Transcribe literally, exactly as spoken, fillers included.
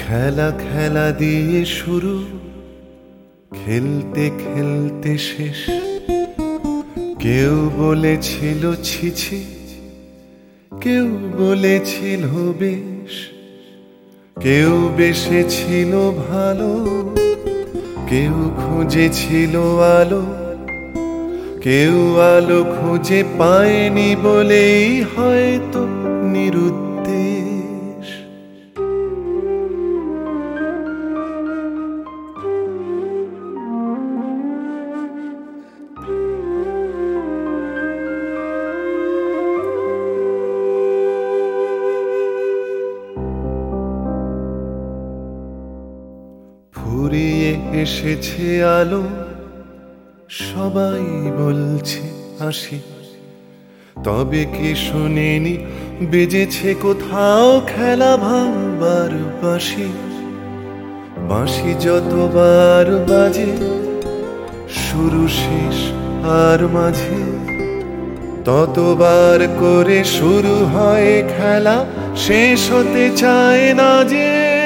খেলা খেলা দিয়ে শুরু, খেলতে খেলতে শেষ। কেউ বলেছিল ছিছি, কেউ বলেছিল বেশ। কেউ বেসেছিল ভালো, কেউ খুঁজেছিল আলো। কেউ আলো খুঁজে পায়নি বলেই হয়তো নিরুদ্দেশ। ফুরিয়ে এসেছে আলো, সবাই বলছে আসি। তবে কি শুনিনি বেজেছে কোথাও খেলা ভাঙবার বাঁশি। বাঁশি যতবার বাজে শুরু শেষ আর মাঝে, ততবার করে শুরু হয় খেলা, শেষ হতে চায় না যে।